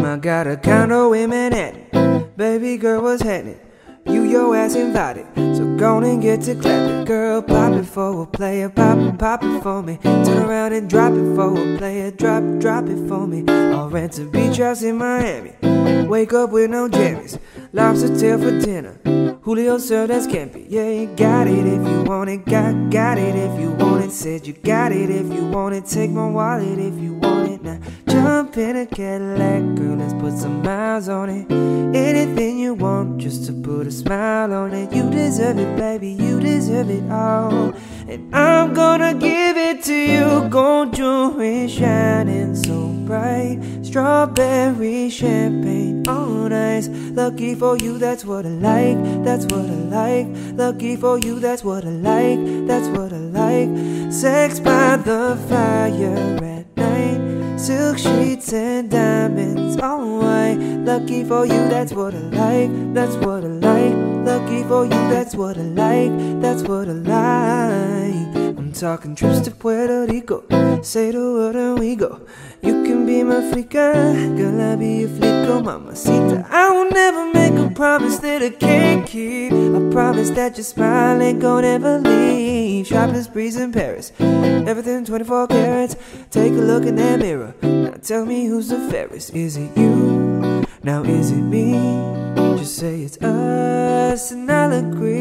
I got a condo in Manhattan. Baby girl, what's happening? You your ass invited, so go and get to clapping. Girl, pop it for a player, pop it for me. Turn around and drop it for a player, drop it for me. I'll rent a beach house in Miami, wake up with no jammies, lobster tail for dinner, Julio served as campy. Yeah, you got it if you want it, got it if you want it. Said you got it if you want it, take my wallet if you want it. Now jump in a Cadillac, girl, let's put some miles on it. Anything you want, just to put a smile on it. You deserve it, baby, you deserve it all. And I'm gonna give it to you. Gold jewelry shining so bright, strawberry champagne on ice. Lucky for you, that's what I like, that's what I like. Lucky for you, that's what I like, that's what I like. Sex by the fire at night, silk sheets and diamonds all white. Lucky for you, that's what I like, that's what I like. Lucky for you, that's what I like, that's what I like. I'm talking trips to Puerto Rico, say the word and we go. You can be my flica, girl, I'll be your flico, mamacita. I will never make a promise that I can't keep. I promise that your smile ain't gonna ever leave. Shopping sprees in Paris, everything 24 carats. Take a look in that mirror, now tell me who's the fairest. Is it you? Now is it me? Just say it's us and I'll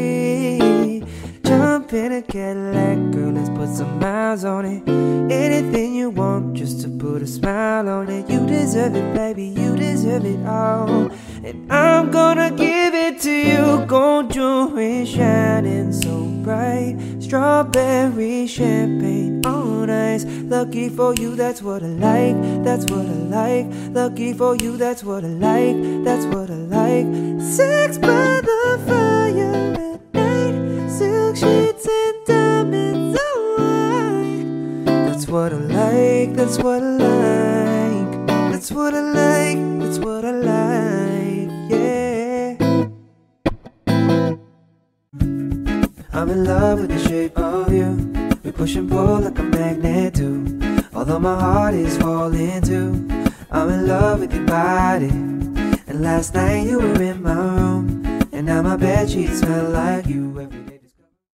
agree. Jump in a Cadillac, girl, let's put some miles on it. Anything you want, just to put a smile on it. You deserve it, baby, you deserve it all. And I'm gonna give it to you. Gold jewelry shining so bright, strawberry champagne on ice. Lucky for you, that's what I like, that's what I like. Lucky for you, that's what I like, that's what I like. Sex by the fire at night, silk sheets and diamonds all white. That's what I like, that's what I like. That's what I like, that's what I like, yeah. I'm in love with the shape of you. We push and pull like a magnet do. Although my heart is falling too, I'm in love with your body. And last night you were in my room, and now my bedsheets smell like you every day.